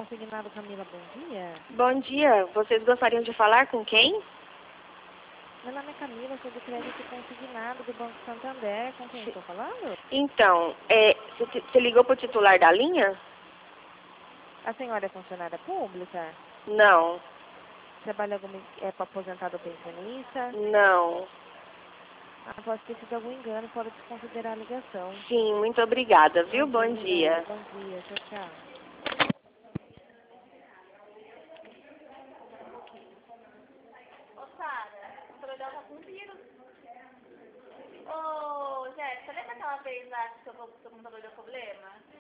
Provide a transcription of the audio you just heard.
Consignado Camila, bom dia. Bom dia, vocês gostariam de falar com quem? Meu nome é Camila, sou do crédito consignado do Banco Santander. Com quem estou falando? Então, você ligou para o titular da linha? A senhora é funcionária pública? Não, Trabalha para aposentado ou pensionista? não. Pode ter sido algum engano, pode desconsiderar a ligação. Sim, muito obrigada, viu? Bom Imagina, dia. bom dia, tchau, tchau. Ô, Sara, o Toledão tá com vírus. Ô, Jéssica, lembra aquela vez lá que seu computador deu problema?